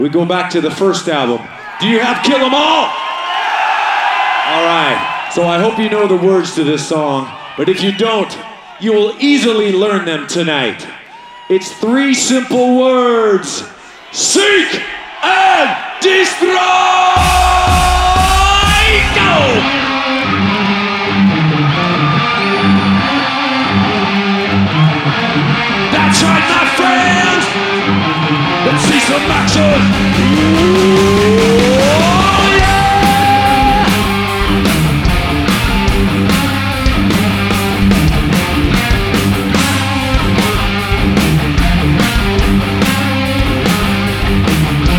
We go back to the first album. Do you have Kill 'Em All? All right. So I hope you know the words to this song, but if you don't, you will easily learn them tonight. It's 3 simple words. Seek and destroy! Go! That's right, my friends! Let's see some action!